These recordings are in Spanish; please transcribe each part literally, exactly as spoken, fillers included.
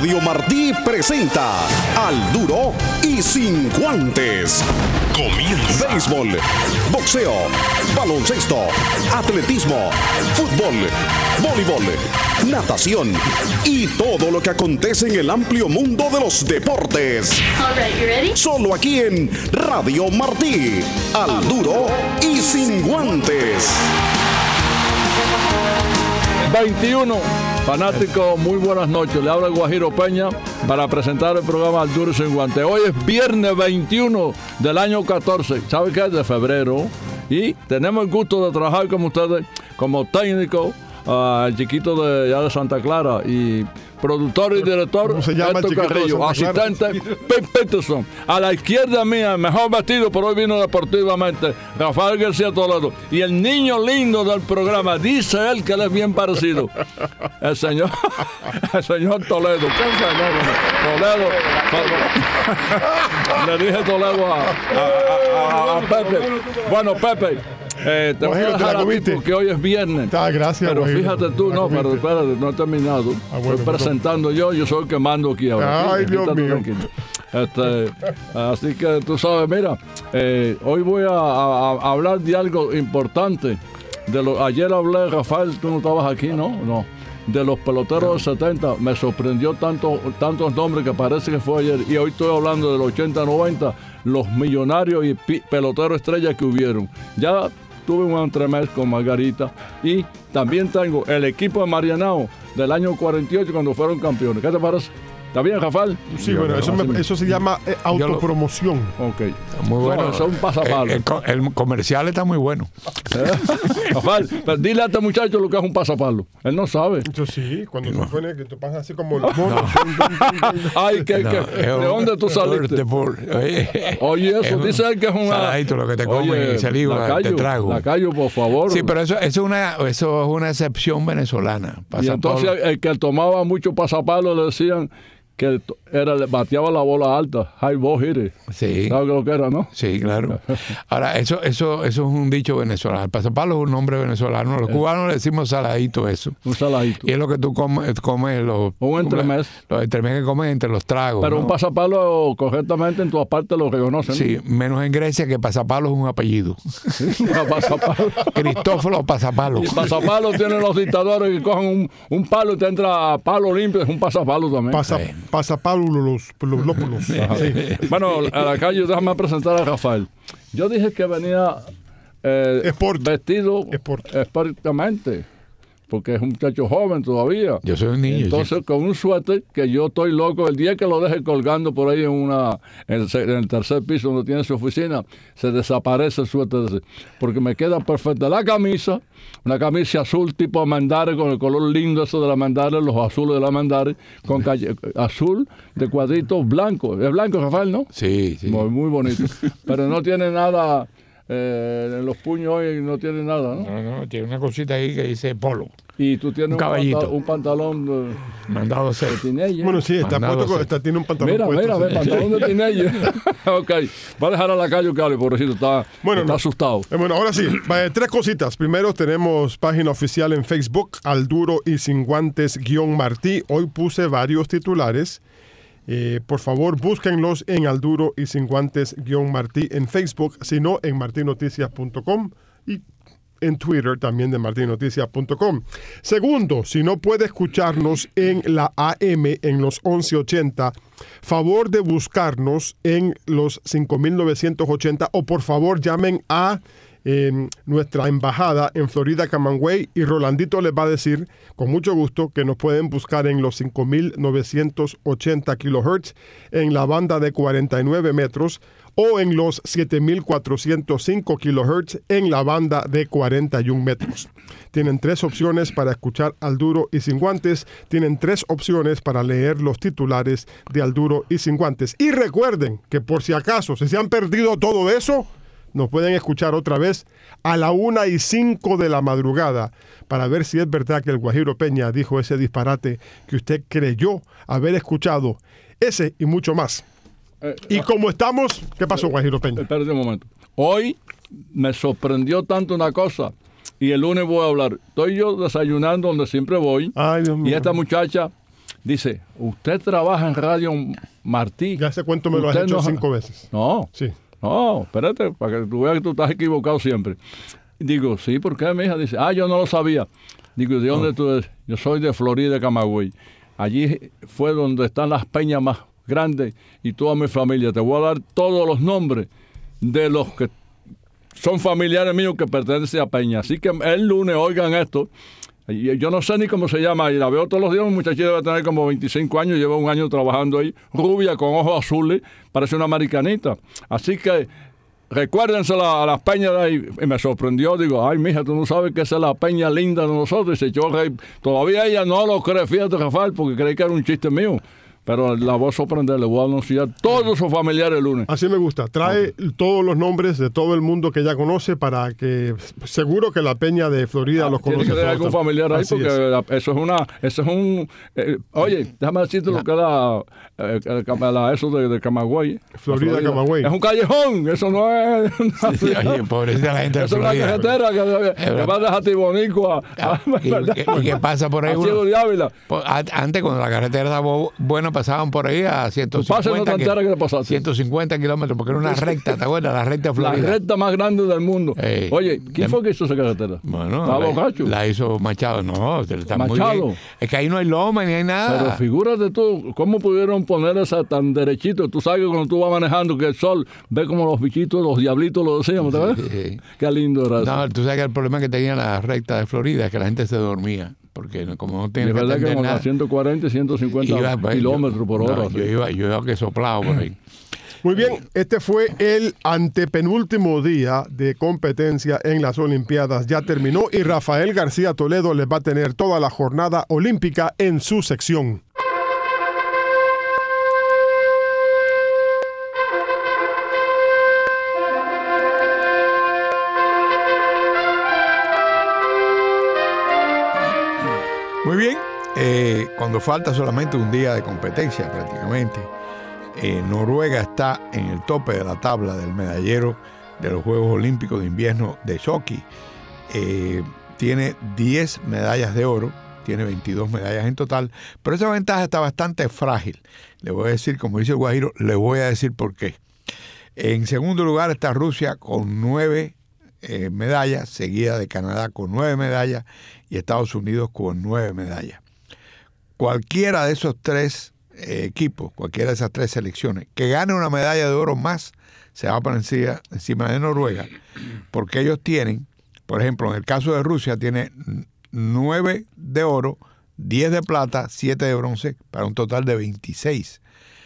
Radio Martí presenta Al Duro y Sin Guantes. Comienza. Béisbol, boxeo, baloncesto, atletismo, fútbol, voleibol, natación y todo lo que acontece en el amplio mundo de los deportes. All right, you ready? Solo aquí en Radio Martí. Al Duro y Sin Guantes. veintiuno. Fanático, muy buenas noches. Le habla el Guajiro Peña para presentar el programa Al Duro y Sin Guantes. Hoy es viernes veintiuno del año catorce. ¿Sabe qué? De febrero. Y tenemos el gusto de trabajar con ustedes como técnico, uh, el chiquito de, ya de Santa Clara, y productor y director, ¿cómo se llama Héctor Carrillo, asistente Pete Peterson. A la izquierda mía, mejor vestido, pero hoy vino deportivamente, Rafael García Toledo. Y el niño lindo del programa, dice él que él es bien parecido. El señor, el señor Toledo. ¿Qué señor? Toledo. Le dije Toledo a, a, a, a Pepe. Bueno, Pepe. Eh, te voy a dejar a ti porque hoy es viernes. Está, gracias. Pero Guajiro. fíjate tú, no, pero espérate, no he terminado. Ah, bueno, Estoy presentando yo, yo soy el que mando aquí ahora. Ay, Aquí, Dios aquí mío. tranquilo. Este, así que tú sabes, mira, eh, hoy voy a, a, a hablar de algo importante. De lo, ayer hablé, Rafael, tú no estabas aquí, ¿no? No. De los peloteros del setenta, me sorprendió tanto, tantos nombres que parece que fue ayer. Y hoy estoy hablando del ochenta noventa, los millonarios y pi, peloteros estrellas que hubieron. Ya tuve un entremés con Margarita y también tengo el equipo de Marianao del año cuarenta y ocho cuando fueron campeones. ¿Qué te parece? ¿Está bien, Rafael? Sí, bueno, eso, me, eso se llama eh, autopromoción. Ok. Muy bueno. No, eso es un pasapalo. El, el, el comercial está muy bueno. ¿Eh? Rafael, pero dile a este muchacho lo que es un pasapalo. Él no sabe. Eso sí, cuando No. se pone que te pasa así como el mono. Ay, ¿qué, No, qué? es ¿De un- dónde tú saliste? de por- Oye, Oye, eso, es un dice él que es una... saladito lo que te comen y saliva, Lacayo, te trago. Lacayo, por favor. Sí, pero eso, eso, es una, eso es una excepción venezolana. Y Pasa entonces por- el que tomaba mucho pasapalo le decían que era, le bateaba la bola alta, high ball hitter. Sí. ¿Sabes lo que era, no? Sí, claro. Ahora, eso, eso, eso es un dicho venezolano. El pasapalo es un nombre venezolano. Los cubanos le decimos saladito eso. Un saladito. Y es lo que tú comes, comes los, Un entremés. los entremés que comes entre los tragos. Pero ¿no? un pasapalo correctamente en todas partes lo reconocen. Sí, menos en Grecia, que pasapalo es un apellido. ¿No? Pasapalo. Cristóforo Pasapalo. Y pasapalo tienen los dictadores que cogen un, un palo y te entra palo limpio, es un pasapalo también. Pasa, Sí. pasapálulos, los lópulos. Ajá. Bueno, a la calle, déjame presentar a Rafael. Yo dije que venía eh, Sport. vestido Sport. expertamente, porque es un muchacho joven todavía. Yo soy un niño. Entonces, chico. con un suéter que yo estoy loco, el día que lo deje colgando por ahí en una en el, en el tercer piso donde tiene su oficina, se desaparece el suéter ese, porque me queda perfecta la camisa, una camisa azul tipo Mandare, con el color lindo eso de la Mandare, los azules de la Mandare, con calle, azul de cuadritos blanco. Es blanco, Rafael, ¿no? Sí, sí. Muy, muy bonito. Pero no tiene nada, eh, en los puños hoy no tiene nada, ¿no? No, no, tiene una cosita ahí que dice polo. Y tú tienes Un un, caballito. panta- un pantalón de, Mandado a hacer. de teenager. Bueno, sí, está, Mandado puesto, a hacer. está, tiene un pantalón Mira, puesto. mira, sí. ve, pantalón de teenager. Ok, va a dejar a la calle que hable, pobrecito, está, Bueno, está no. asustado. Eh, Bueno, ahora sí, eh, tres cositas. Primero tenemos página oficial en Facebook, Al Duro y Sin Guantes guión Martí. Hoy puse varios titulares. Eh, por favor, búsquenlos en Al Duro y Sin Guantes guión Martí en Facebook, sino en martinoticias punto com y en Twitter también de martinoticias punto com. Segundo, si no puede escucharnos en la A M en los once ochenta, favor de buscarnos en los cinco mil novecientos ochenta o por favor llamen a eh, nuestra embajada en Florida, Camagüey, y Rolandito les va a decir con mucho gusto que nos pueden buscar en los cinco mil novecientos ochenta kilohertz en la banda de cuarenta y nueve metros o en los siete mil cuatrocientos cinco kilohertz en la banda de cuarenta y un metros. Tienen tres opciones para escuchar Al Duro y Sin Guantes. Tienen tres opciones para leer los titulares de Al Duro y Sin Guantes. Y recuerden que por si acaso, si se han perdido todo eso, nos pueden escuchar otra vez a la una y cinco de la madrugada para ver si es verdad que el Guajiro Peña dijo ese disparate que usted creyó haber escuchado. Ese y mucho más. Eh, Y como estamos, ¿qué pasó, Guajiro Peña? Espérate un momento. Hoy me sorprendió tanto una cosa, y el lunes voy a hablar. Estoy yo desayunando donde siempre voy, Ay, Dios mío. y esta muchacha Dice, usted trabaja en Radio Martí. Ya ese cuento me lo has Usted hecho no- cinco veces. No, Sí. no, espérate, para que tú veas que tú estás equivocado siempre. Digo, sí, ¿por qué, mi hija? Dice, ah, yo no lo sabía. Digo, ¿de dónde tú eres? Yo soy de Florida, Camagüey. Allí fue donde están las peñas más grandes y toda mi familia. Te voy a dar todos los nombres de los que son familiares míos que pertenecen a Peña. Así que el lunes oigan esto. Y yo no sé ni cómo se llama, y la veo todos los días, un muchachito debe tener como veinticinco años, lleva un año trabajando ahí, rubia, con ojos azules, parece una americanita. Así que recuérdensela a las peñas de ahí. Y me sorprendió, digo, ay, mija, tú no sabes que esa es la peña linda de nosotros. Y se echó a reír. Todavía ella no lo cree, fíjate, Rafael, porque creí que era un chiste mío. Pero la voy a sorprender, le voy a anunciar todos sus familiares el lunes. Así me gusta. Trae todos los nombres de todo el mundo que ella conoce para que seguro que la peña de Florida los Tiene conoce. que tener todos algún también. familiar ahí, Así porque es. la- eso es una, eso es un, eh, oye, déjame decirte lo que era eh, el cama- la- eso de, de Camagüey. Florida, Camagüey. Es un callejón, eso no es una Sí, oye, pobrecita la gente de eso es una Florida. carretera que, que verdad. va de Jatibonico a, a, ¿Y, qué- y qué pasa por ahí? a Uno? Ciego de Ávila. Pues, a- antes, cuando la carretera estaba bu- buena, pasaban por ahí a ciento Tú pasas en cincuenta, otra entera que te pasaste. ciento cincuenta kilómetros, porque era una recta, ¿te acuerdas? La recta de La Florida. recta más grande del mundo. Ey. Oye, ¿quién Dem- fue que hizo esa carretera? Bueno, ¿Estaba la, borracho? la hizo Machado. No, está muy Machado. bien. Es que ahí no hay loma ni hay Pero nada. figúrate tú, ¿cómo pudieron poner esa tan derechito? Tú sabes que cuando tú vas manejando, que el sol ve como los bichitos, los diablitos lo decíamos, ¿te ves? Sí, sí. Qué lindo era eso. No, tú sabes que el problema que tenía la recta de Florida es que la gente se dormía, porque como no Y tiene es que verdad que atender como a nada. ciento cuarenta y ciento cincuenta iba, pues, kilómetros yo- por no, hora. yo sí. iba, yo iba que soplado por ahí. Muy bien, este fue el antepenúltimo día de competencia en las Olimpiadas. Ya terminó y Rafael García Toledo les va a tener toda la jornada olímpica en su sección. Muy bien, eh, cuando falta solamente un día de competencia prácticamente, eh, Noruega está en el tope de la tabla del medallero de los Juegos Olímpicos de Invierno de Sochi. Eh, tiene diez medallas de oro, tiene veintidós medallas en total, pero esa ventaja está bastante frágil. Le voy a decir, como dice el Guajiro, le voy a decir por qué. En segundo lugar está Rusia con nueve eh, medallas, seguida de Canadá con nueve medallas y Estados Unidos con nueve medallas. Cualquiera de esos tres eh, equipos, cualquiera de esas tres selecciones, que gane una medalla de oro más, se va por encima, encima de Noruega, porque ellos tienen, por ejemplo, en el caso de Rusia, tiene nueve de oro, diez de plata, siete de bronce, para un total de veintiséis.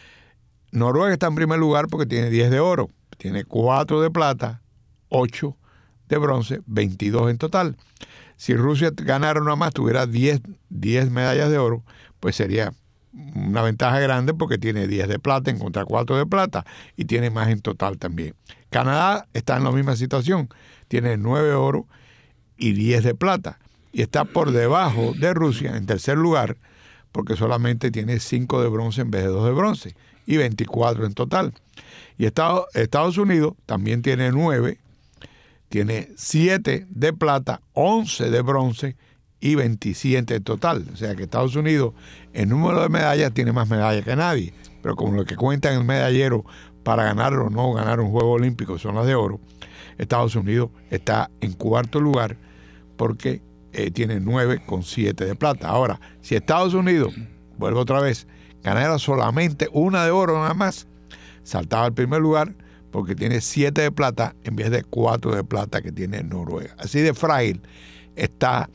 Noruega está en primer lugar porque tiene diez de oro, tiene cuatro de plata, ocho de bronce, veintidós en total. Si Rusia ganara una más, tuviera diez, diez medallas de oro, pues sería una ventaja grande porque tiene diez de plata en contra cuatro de plata y tiene más en total también. Canadá está en la misma situación, tiene nueve de oro y diez de plata y está por debajo de Rusia en tercer lugar porque solamente tiene cinco de bronce en vez de dos de bronce y veinticuatro en total. Y Estados, Estados Unidos también tiene nueve, tiene siete de plata, once de bronce y veintisiete en total. O sea que Estados Unidos en número de medallas tiene más medallas que nadie, pero como lo que cuenta en el medallero para ganar o no ganar un juego olímpico son las de oro, Estados Unidos está en cuarto lugar porque eh, tiene nueve con siete de plata. Ahora, si Estados Unidos, vuelvo otra vez, ganara solamente una de oro nada más, saltaba al primer lugar porque tiene siete de plata en vez de cuatro de plata que tiene Noruega. Así de frágil está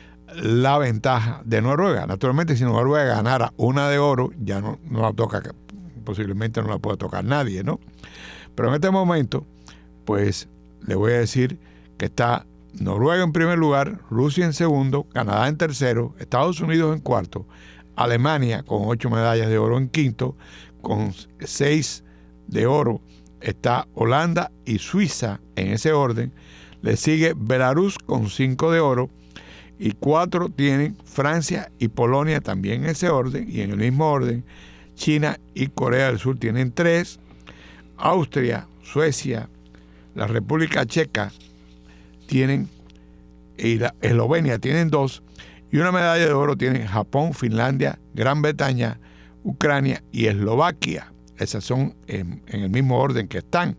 la ventaja de Noruega. Naturalmente, si Noruega ganara una de oro, ya no, no la toca, posiblemente no la pueda tocar nadie, ¿no? Pero en este momento, pues le voy a decir que está Noruega en primer lugar, Rusia en segundo, Canadá en tercero, Estados Unidos en cuarto, Alemania con ocho medallas de oro en quinto, con seis de oro está Holanda y Suiza en ese orden. Le sigue Belarus con cinco de oro y cuatro tienen Francia y Polonia también en ese orden y en el mismo orden China y Corea del Sur tienen tres, Austria, Suecia, la República Checa tienen y la Eslovenia tienen dos Y una medalla de oro tienen Japón, Finlandia, Gran Bretaña, Ucrania y Eslovaquia. Esas son en, en el mismo orden que están.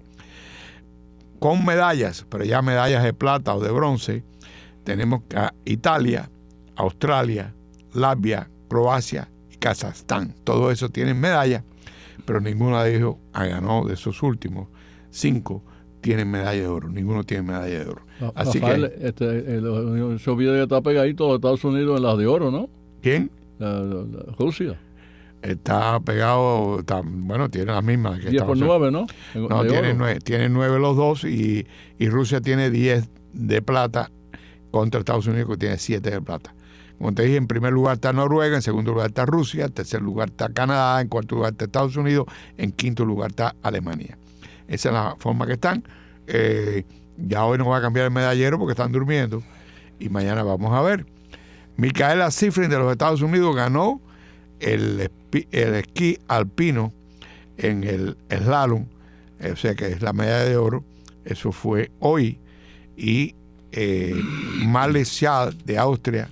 Con medallas, pero ya medallas de plata o de bronce, tenemos a Italia, Australia, Latvia, Croacia y Kazajstán. Todo eso tienen medallas, pero ninguno de ellos ha ganado de esos últimos cinco. Tienen medalla de oro, ninguno tiene medalla de oro. Así Rafael, que este, el, esos videos ya está pegadito de Estados Unidos en las de oro, ¿no? ¿quién? La, la, la Rusia. Está pegado, está, bueno, tiene las mismas. Que diez por nueve, ¿no? No, tiene nueve, tiene nueve los dos y, y Rusia tiene diez de plata contra Estados Unidos, que tiene siete de plata. Como te dije, en primer lugar está Noruega, en segundo lugar está Rusia, en tercer lugar está Canadá, en cuarto lugar está Estados Unidos, en quinto lugar está Alemania. Esa es la forma que están. Eh, ya hoy no va a cambiar el medallero porque están durmiendo y mañana vamos a ver. Micaela Shiffrin de los Estados Unidos ganó el, el esquí alpino en el slalom, o sea que es la medalla de oro. Eso fue hoy. Y eh, Marley Schall de Austria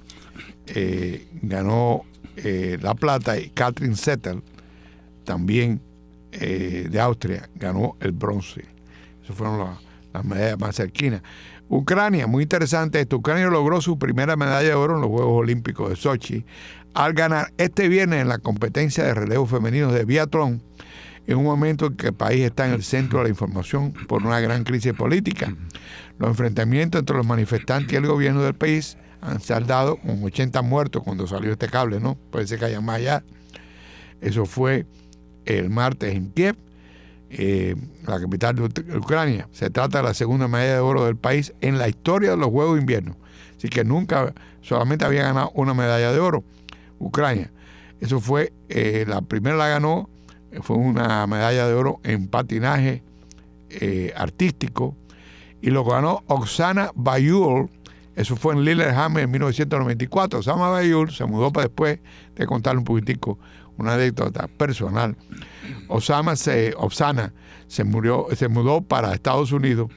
eh, ganó eh, la plata y Katrin Zettel también eh, de Austria ganó el bronce. Esas fueron las, las medallas más cerquinas. Ucrania, muy interesante esto. Ucrania logró su primera medalla de oro en los Juegos Olímpicos de Sochi al ganar este viernes en la competencia de relevo femenino de biatlón, en un momento en que el país está en el centro de la información por una gran crisis política. Los enfrentamientos entre los manifestantes y el gobierno del país han saldado con ochenta muertos cuando salió este cable, ¿no? Puede ser que haya más allá. Eso fue el martes en Kiev, eh, la capital de Ucrania. Se trata de la segunda medalla de oro del país en la historia de los Juegos de Invierno. Así que nunca, solamente había ganado una medalla de oro Ucrania. Eso fue, eh, la primera la ganó, fue una medalla de oro en patinaje eh, artístico, y lo ganó Oksana Bayul. Eso fue en Lillehammer en mil novecientos noventa y cuatro. Oksana Bayul se mudó para después de contarle un poquitico una anécdota personal. Osama se, Oksana se, murió, se mudó para Estados Unidos,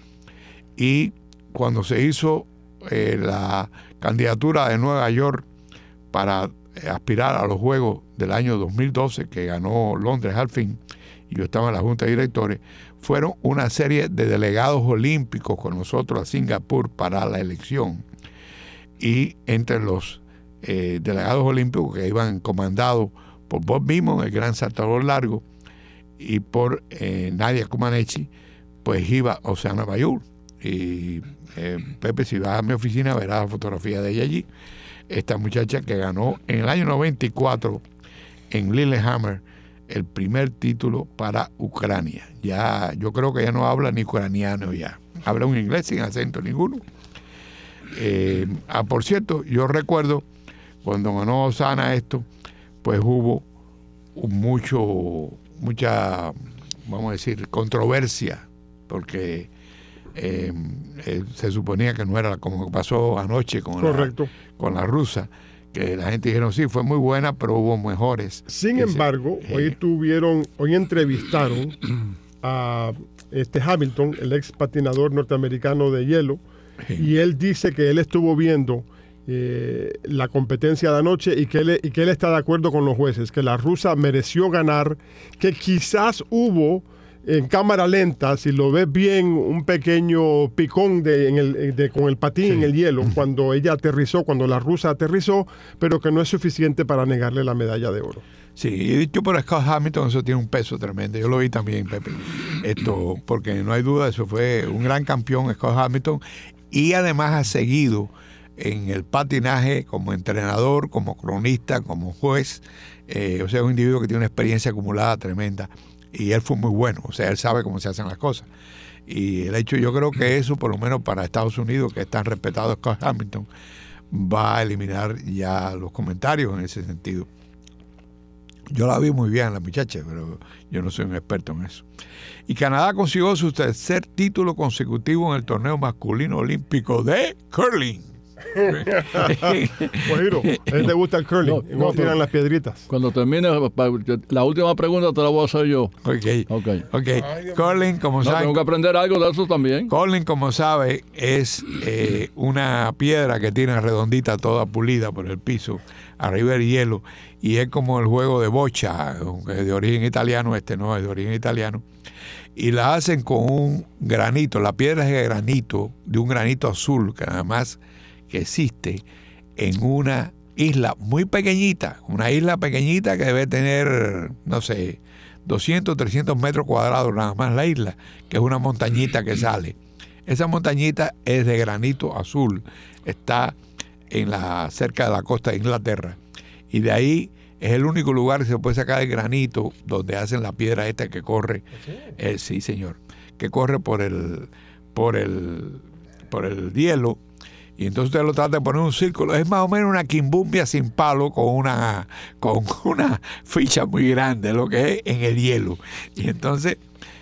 y cuando se hizo eh, la candidatura de Nueva York para aspirar a los Juegos del año dos mil doce, que ganó Londres al fin, y yo estaba en la Junta de Directores, fueron una serie de delegados olímpicos con nosotros a Singapur para la elección. Y entre los eh, delegados olímpicos que iban comandados por Bob Beamon, el gran saltador largo, y por eh, Nadia Comaneci, pues iba Oksana Bayul. Y eh, Pepe, si vas a mi oficina verás la fotografía de ella allí. Esta muchacha que ganó en el año noventa y cuatro en Lillehammer el primer título para Ucrania. Ya, yo creo que ya no habla ni ucraniano ya. Habla un inglés sin acento ninguno. Eh, ah, por cierto, yo recuerdo cuando ganó Oksana esto, pues hubo mucho, mucha, vamos a decir, controversia, porque eh, eh, se suponía que no era como pasó anoche con la, con la rusa, que la gente dijeron sí, fue muy buena, pero hubo mejores. Sin embargo, se, eh, hoy tuvieron, hoy entrevistaron a este Hamilton, el ex patinador norteamericano de hielo, sí. Y él dice que él estuvo viendo eh, la competencia de anoche y que, él, y que él está de acuerdo con los jueces, que la rusa mereció ganar, que quizás hubo en cámara lenta, si lo ves bien, un pequeño picón de, en el, de, con el patín sí. en el hielo cuando ella aterrizó, cuando la rusa aterrizó, pero que no es suficiente para negarle la medalla de oro. Sí, y dicho por Scott Hamilton, eso tiene un peso tremendo. Yo lo vi también, Pepe. Esto, porque no hay duda, eso fue un gran campeón, Scott Hamilton, y además ha seguido en el patinaje como entrenador, como cronista, como juez. Eh, o sea, un individuo que tiene una experiencia acumulada tremenda. Y él fue muy bueno, o sea, él sabe cómo se hacen las cosas. Y el hecho, yo creo que eso, por lo menos para Estados Unidos, que es tan respetado Scott Hamilton, va a eliminar ya los comentarios en ese sentido. Yo la vi muy bien, la muchacha, pero yo no soy un experto en eso. Y Canadá consiguió su tercer título consecutivo en el torneo masculino olímpico de curling. Guajiro, ¿a él te gusta el curling? No, No, no no, tiran no. las piedritas. Cuando termine, pa- la última pregunta te la voy a hacer yo. Ok. Ok. Ok. Curling, como No, saben, tengo que aprender algo de eso también. curling, como sabe, es eh, una piedra que tiene redondita, toda pulida por el piso, arriba del hielo, y es como el juego de bocha, que es de origen italiano, este no es de origen italiano, y la hacen con un granito, la piedra es de granito, de un granito azul, que nada más que existe en una isla muy pequeñita, una isla pequeñita que debe tener, no sé, doscientos, trescientos metros cuadrados nada más la isla, que es una montañita que sale. Esa montañita es de granito azul, está en la, cerca de la costa de Inglaterra, y de ahí es el único lugar que se puede sacar el granito donde hacen la piedra esta que corre, eh, sí señor, que corre por el, por el, por el hielo, y entonces usted lo trata de poner un círculo, es más o menos una quimbumbia sin palo con una, con una ficha muy grande, lo que es en el hielo, y entonces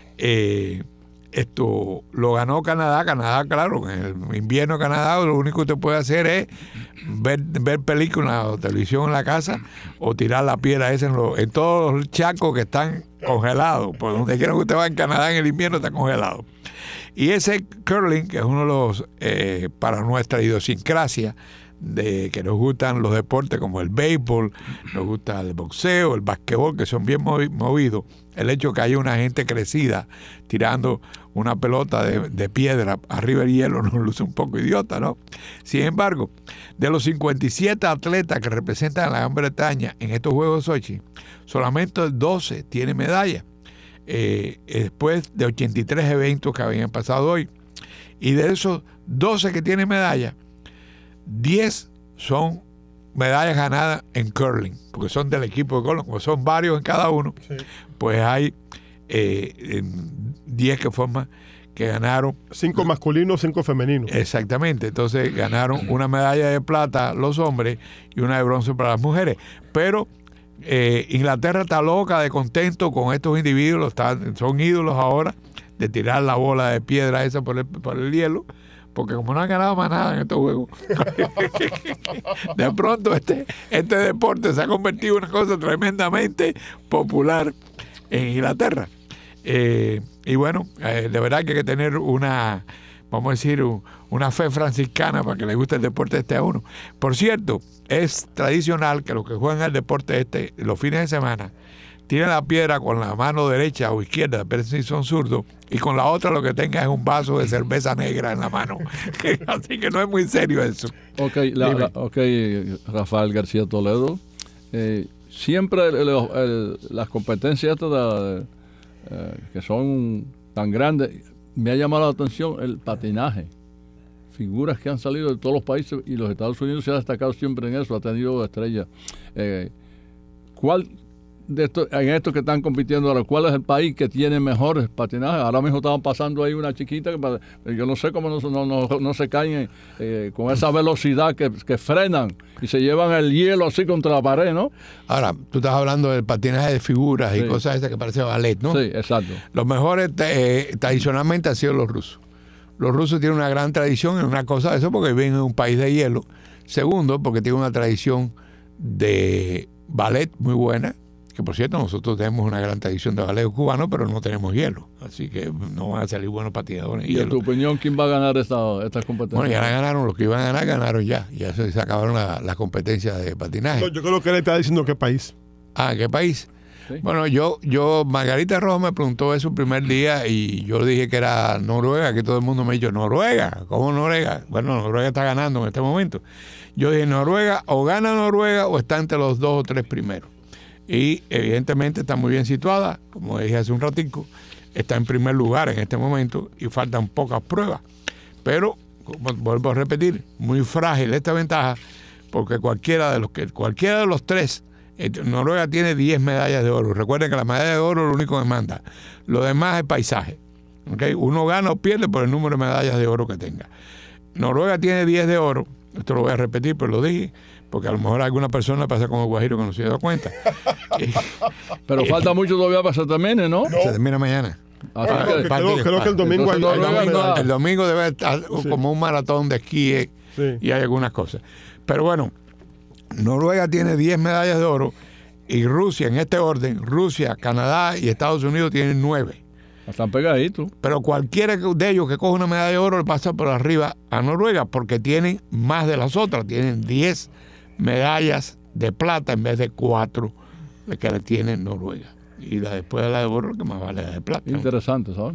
eh, esto lo ganó Canadá. Canadá, claro, en el invierno de Canadá lo único que usted puede hacer es ver, ver películas o televisión en la casa o tirar la piedra esa en, lo, en todos los chacos que están congelados. Por donde quiera que usted va en Canadá en el invierno está congelado. Y ese curling, que es uno de los, eh, para nuestra idiosincrasia, de que nos gustan los deportes como el béisbol, nos gusta el boxeo, el basquetbol, que son bien movi- movidos, el hecho que haya una gente crecida tirando una pelota de, de piedra arriba del hielo nos luce un poco idiota, ¿no? Sin embargo, de los cincuenta y siete atletas que representan a la Gran Bretaña en estos Juegos Sochi, solamente doce tienen medalla, eh, después de ochenta y tres eventos que habían pasado hoy. Y de esos doce que tienen medalla, diez son medallas ganadas en curling, porque son del equipo de curling, como son varios en cada uno, sí. Pues hay eh, diez que forman, que ganaron. Cinco masculinos, cinco femeninos. Exactamente, entonces ganaron una medalla de plata los hombres y una de bronce para las mujeres. Pero eh, Inglaterra está loca de contento con estos individuos, están, son ídolos ahora de tirar la bola de piedra esa por el, por el hielo, porque como no han ganado más nada en estos juegos, de pronto este, este deporte se ha convertido en una cosa tremendamente popular en Inglaterra. Eh, y bueno, eh, de verdad que hay que tener una, vamos a decir, un, una fe franciscana para que le guste el deporte este a uno. Por cierto, es tradicional que los que juegan el deporte este los fines de semana tiren la piedra con la mano derecha o izquierda, pero si son zurdos, y con la otra lo que tenga es un vaso de cerveza negra en la mano. Así que no es muy serio eso. Ok, la, la, okay Rafael García Toledo. Eh, siempre el, el, el, las competencias estas de, eh, que son tan grandes, me ha llamado la atención el patinaje. Figuras que han salido de todos los países y los Estados Unidos se ha destacado siempre en eso, ha tenido estrellas. Eh, ¿Cuál de esto, en esto que están compitiendo ahora, cuál es el país que tiene mejores patinajes? Ahora mismo estaban pasando ahí una chiquita que yo no sé cómo no, no, no, no se caen eh, con esa velocidad que, que frenan y se llevan el hielo así contra la pared, ¿no? Ahora, tú estás hablando del patinaje de figuras y sí, cosas esas que parece ballet, ¿no? Sí, exacto. Los mejores eh, tradicionalmente han sido los rusos. Los rusos tienen una gran tradición en una cosa de eso porque viven en un país de hielo. Segundo, porque tienen una tradición de ballet muy buena, que por cierto nosotros tenemos una gran tradición de ballet cubano, pero no tenemos hielo, así que no van a salir buenos patinadores en ¿Y hielo. en tu opinión quién va a ganar esta, estas competencias? Bueno, ya la ganaron, los que iban a ganar ganaron ya, ya se, se acabaron las la competencias de patinaje. No, yo creo que él está diciendo qué país. Ah, ¿qué país? Sí. Bueno, yo, yo, Margarita Rojo me preguntó eso el primer día y yo le dije que era Noruega, que todo el mundo me dijo, ¿Noruega? ¿Cómo Noruega? Bueno, Noruega está ganando en este momento. Yo dije, Noruega, o gana Noruega o está entre los dos o tres primeros. Y evidentemente está muy bien situada, como dije hace un ratico, está en primer lugar en este momento y faltan pocas pruebas. Pero, como vuelvo a repetir, muy frágil esta ventaja, porque cualquiera de los que cualquiera de los tres, Noruega tiene diez medallas de oro. Recuerden que la medalla de oro es lo único que manda. Lo demás es paisaje. ¿Okay? Uno gana o pierde por el número de medallas de oro que tenga. Noruega tiene diez de oro. Esto lo voy a repetir, pero lo dije, porque a lo mejor alguna persona pasa como Guajiro que no se ha dado cuenta. Pero falta mucho todavía para que se termine, ¿no? Se termina mañana. Así Ah, que- que creo, creo que el domingo hay, Entonces, hay no, una no, medalla. no. El domingo debe estar Sí. como un maratón de esquí eh, Sí. y hay algunas cosas. Pero bueno, Noruega tiene diez medallas de oro y Rusia, en este orden, Rusia, Canadá y Estados Unidos tienen nueve. Están pegaditos. Pero cualquiera de ellos que coja una medalla de oro le pasa por arriba a Noruega porque tienen más de las otras. Tienen diez medallas de plata en vez de cuatro de que le tiene Noruega. Y la después de la de oro, que más vale la de plata. Interesante, ¿sabes?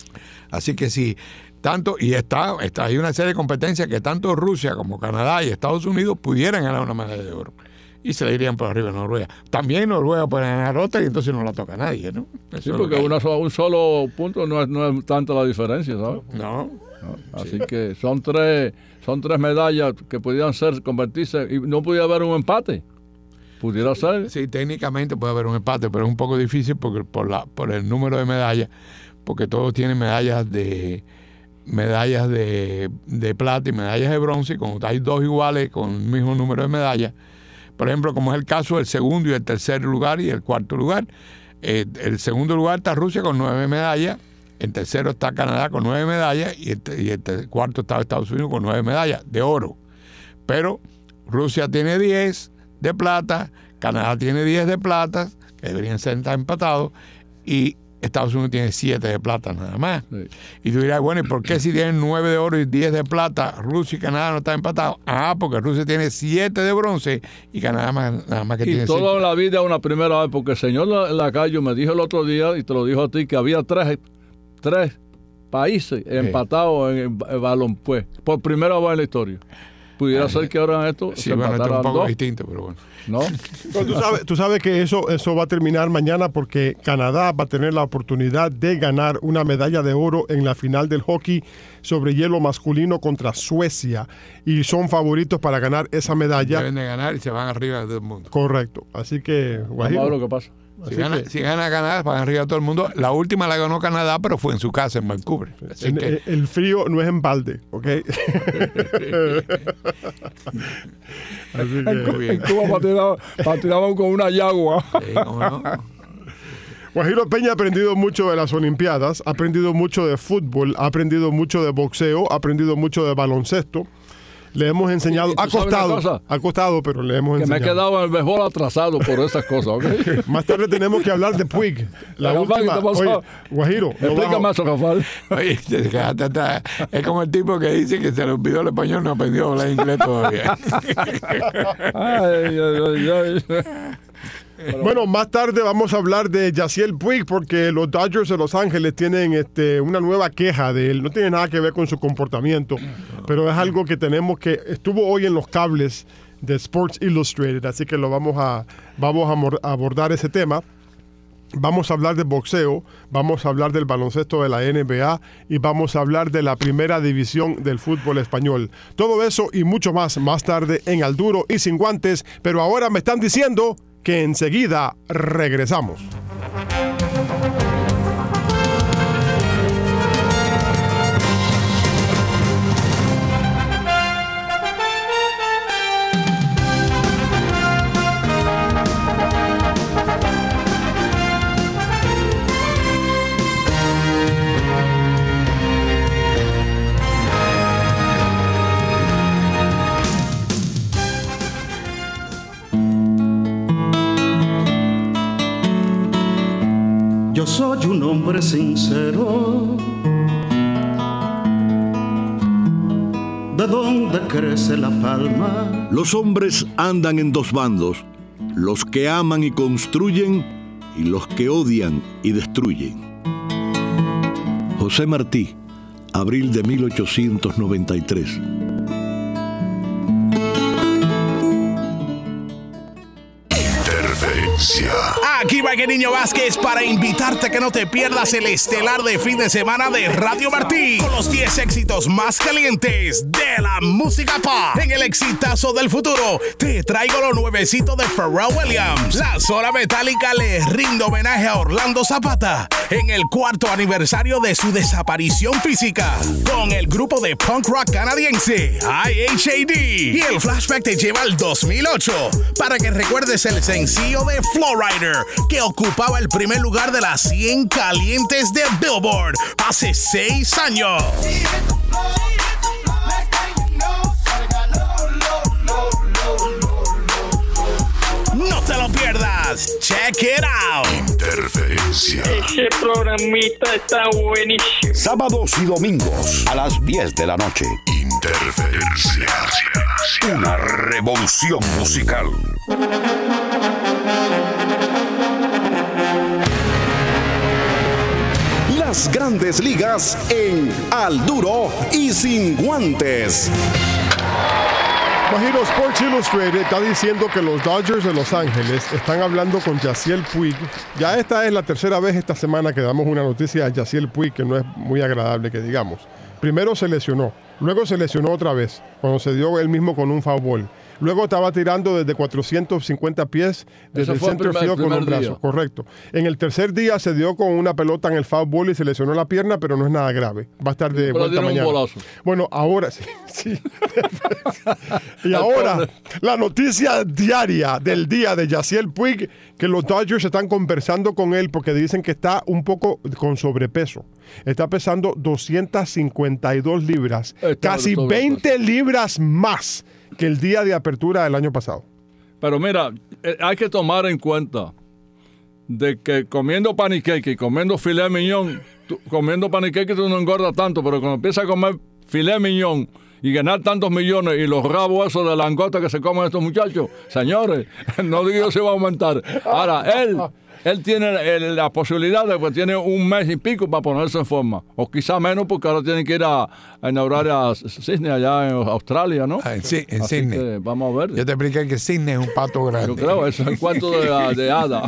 Así que sí, tanto, y está, está, hay una serie de competencias que tanto Rusia como Canadá y Estados Unidos pudieran ganar una medalla de oro. Y se le irían por arriba a Noruega. También Noruega puede ganar otra y entonces no la toca a nadie, ¿no? Eso Sí, es lo porque que hay. una so- un solo punto no es, no es tanta la diferencia, ¿sabes? No, No, Así que son tres, son tres medallas que pudieran ser, convertirse, y no pudiera haber un empate. Pudiera ser. sí, técnicamente puede haber un empate, pero es un poco difícil porque por la por el número de medallas, porque todos tienen medallas de medallas de, de plata y medallas de bronce, y cuando hay dos iguales con el mismo número de medallas, por ejemplo, como es el caso del segundo y el tercer lugar y el cuarto lugar, eh, el segundo lugar está Rusia con nueve medallas, el tercero está Canadá con nueve medallas y el, y el ter- cuarto está Estados Unidos con nueve medallas de oro. Pero Rusia tiene diez de plata, Canadá tiene diez de plata, que deberían ser empatados, y Estados Unidos tiene siete de plata nada más. Sí. Y tú dirás, bueno, ¿y por qué si tienen nueve de oro y diez de plata, Rusia y Canadá no están empatados? Ah, porque Rusia tiene siete de bronce y Canadá más, nada más que Y tiene toda cinco. la vida una primera vez, porque el señor La- Lacayo me dijo el otro día, y te lo dijo a ti, que había tres, tres países empatados en el, el balompié, por primera vez en la historia. Pudiera ser que ahora esto Sí, se bueno, esto es un empataran poco dos, distinto, pero bueno. ¿no? Pero tú sabes, tú sabes que eso, eso va a terminar mañana porque Canadá va a tener la oportunidad de ganar una medalla de oro en la final del hockey sobre hielo masculino contra Suecia y son favoritos para ganar esa medalla. Deben de ganar y se van arriba de todo el mundo. Correcto. Así que, Vamos a ver Guajiro, lo que pasa. Si Así gana, que- si gana Canadá, van arriba de todo el mundo. La última la ganó Canadá, pero fue en su casa, en Vancouver. Así en- que, el, el frío no es en balde, ¿ok? Así En, que, Cu- en Cuba patinaban, patinaban con una yagua. sí, cómo no. Guajiro Peña ha aprendido mucho de las Olimpiadas, ha aprendido mucho de fútbol, ha aprendido mucho de boxeo, ha aprendido mucho de baloncesto. Le hemos enseñado, ¿Y tú ha sabes una costado, cosa? ha costado, pero le hemos Que me he enseñado. quedado en el béisbol atrasado por esas cosas, ¿ok? Más tarde tenemos que hablar de Puig. La Rafael, última. ¿qué te pasó? Oye, Guajiro, no Explícame bajo- eso, Rafael. Oye, te quedaste atrás. Es como el tipo que dice que se le olvidó el español, no aprendió a hablar inglés todavía. Ay, ay, ay, ay. Bueno, más tarde vamos a hablar de Yasiel Puig porque los Dodgers de Los Ángeles tienen este, una nueva queja de él. No tiene nada que ver con su comportamiento, pero es algo que tenemos que... Estuvo hoy en los cables de Sports Illustrated, así que lo vamos a, vamos a mor- a abordar ese tema. Vamos a hablar de boxeo, vamos a hablar del baloncesto de la N B A y vamos a hablar de la primera división del fútbol español. Todo eso y mucho más más tarde en Al Duro y Sin Guantes, pero ahora me están diciendo que enseguida regresamos. Yo soy un hombre sincero. ¿De dónde crece la palma? Los hombres andan en dos bandos, los que aman y construyen y los que odian y destruyen. José Martí, abril de mil ochocientos noventa y tres. Interferencia. Aquí va el Niño Vázquez para invitarte a que no te pierdas el estelar de fin de semana de Radio Martí con los diez éxitos más calientes de la música pop. En el exitazo del futuro te traigo lo nuevecito de Pharrell Williams. La Zona Metálica le rinde homenaje a Orlando Zapata en el cuarto aniversario de su desaparición física con el grupo de punk rock canadiense I H A D. Y el flashback te lleva al dos mil ocho para que recuerdes el sencillo de Flowrider que ocupaba el primer lugar de las cien calientes de Billboard hace seis años. No te lo pierdas. Check it out. Interferencia. Ese programita está buenísimo. Sábados y domingos a las diez de la noche. Interferencia. Una revolución musical. Las grandes ligas en Al Duro y Sin Guantes. Imagino Sports Illustrated está diciendo que los Dodgers de Los Ángeles están hablando con Yasiel Puig. Ya esta es la tercera vez esta semana que damos una noticia a Yasiel Puig que no es muy agradable que digamos. Primero se lesionó, luego se lesionó otra vez, cuando se dio él mismo con un foul ball. Luego estaba tirando desde cuatrocientos cincuenta pies desde el center field con un brazo. Correcto. En el tercer día se dio con una pelota en el foul ball y se lesionó la pierna, pero no es nada grave. Va a estar de pero vuelta mañana. Bueno, ahora sí. sí. Y ahora, la noticia diaria del día de Yasiel Puig, que los Dodgers están conversando con él porque dicen que está un poco con sobrepeso. Está pesando doscientas cincuenta y dos libras, está casi veinte libras más que el día de apertura del año pasado. Pero mira, hay que tomar en cuenta de que comiendo pancake y comiendo filet mignon, tú, comiendo pancake tú no engordas tanto, pero cuando empiezas a comer filet mignon y ganar tantos millones y los rabos esos de langota que se comen estos muchachos, señores, no digo si va a aumentar. Ahora, él... Él tiene el, la posibilidad de que tiene un mes y pico para ponerse en forma. O quizá menos porque ahora tienen que ir a, a inaugurar a Sydney allá en Australia, ¿no? Ah, en, sí, en Así Sydney. que vamos a ver. Yo te expliqué que Sydney es un pato grande. Yo creo, eso es el cuarto de, de hada.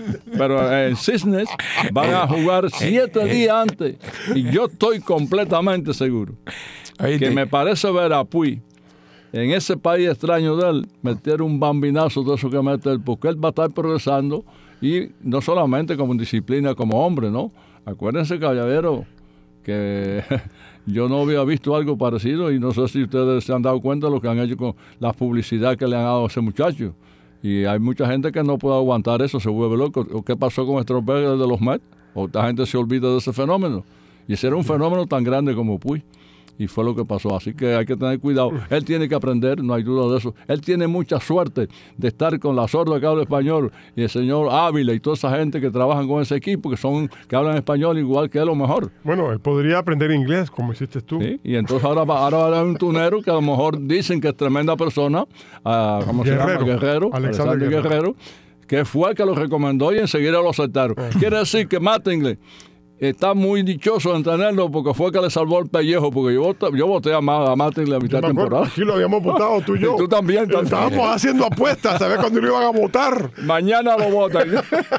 Pero en Sydney van a jugar siete días antes. Y yo estoy completamente seguro Oíste. que me parece ver a Puig en ese país extraño de él meter un bambinazo de eso que mete él, porque él va a estar progresando. Y no solamente como disciplina, como hombre, ¿no? Acuérdense, caballero, que yo no había visto algo parecido y no sé si ustedes se han dado cuenta de lo que han hecho con la publicidad que le han dado a ese muchacho. Y hay mucha gente que no puede aguantar eso, se vuelve loco. ¿Qué pasó con Strasburg de los Mets? Otra gente se olvida de ese fenómeno. Y ese era un fenómeno tan grande como Puig. Y fue lo que pasó. Así que hay que tener cuidado. Él tiene que aprender, no hay duda de eso. Él tiene mucha suerte de estar con la sorda que habla español y el señor Ávila y toda esa gente que trabajan con ese equipo, que son que hablan español igual que él o mejor. Bueno, él podría aprender inglés, como hiciste tú. Sí, y entonces ahora va, ahora va a haber un tunero que a lo mejor dicen que es tremenda persona, uh, ¿cómo Guerrero. se llama? Guerrero. Alexander Alexander Guerrero. Guerrero, que fue el que lo recomendó y enseguida lo aceptaron. Uh-huh. Quiere decir que Mattingly está muy dichoso en tenerlo porque fue que le salvó el pellejo, porque yo voté, yo voté a, a Martin la mitad de temporada. Aquí lo habíamos votado tú y yo. Y tú también. también. Estábamos haciendo apuestas, ¿sabes cuándo lo iban a votar? Mañana lo votan.